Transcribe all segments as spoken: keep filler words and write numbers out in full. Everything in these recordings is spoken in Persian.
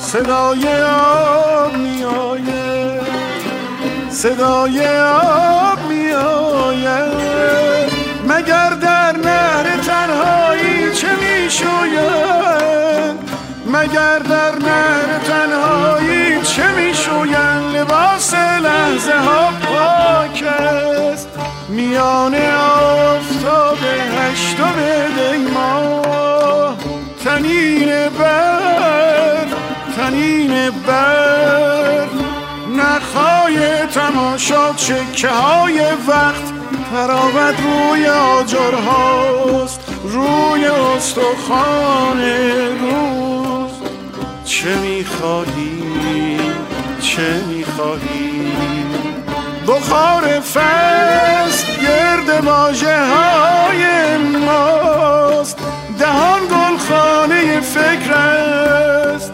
صدای آب می آید، صدای آب می آید. مگر در نهر تنهایی چه می شوید؟ مگر در نهر تنهایی چه می شوید؟ لباس لحظه ها پاک است میان آفتاب هشتم دی ماه. تنین بر تنین بر نخهای تماشا چکه های وقت تراوت روی آجرهاست، روی استخوان روز. چه میخواهی چه میخواهی؟ بخار فصل گرد واژه های ماست، دهان گلخانه فکر است.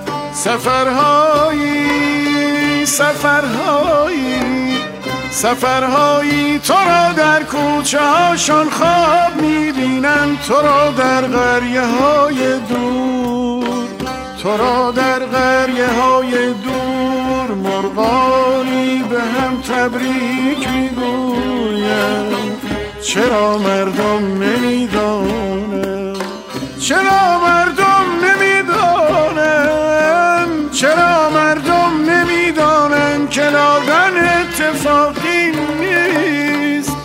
سفرهایی سفرهایی سفرهایی تو را در کوچه هاشان خواب میبینن، تو را در قریه های دور، تو را در قریه های دور. مرغانی به هم تبریک میگویند. چرا مردم نمیدانند؟ چرا مردم نمیدانند؟ چرا مردم نمیدانند که لادن اتفاقی نیست؟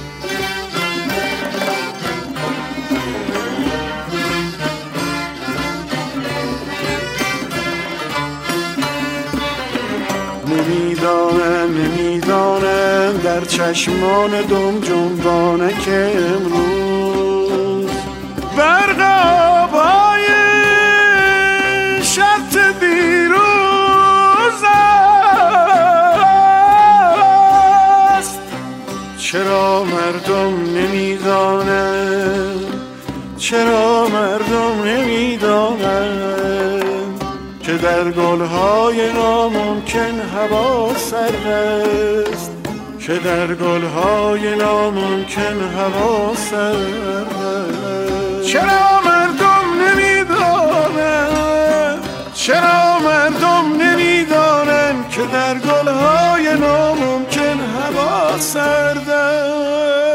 نمیدانند نمیدانند در چشمان دم جنبانه که امروز برق آبای شط دیروز است. چرا مردم نمیدانند؟ چرا مردم نمیدانند که در گلهای ناممکن هوا سرد است، که در گلهای ناممکن هوا سرد است. چرا مردم نمیدانند؟ چرا مردم نمیدانند که در گلهای ناممکن هوا سرد است؟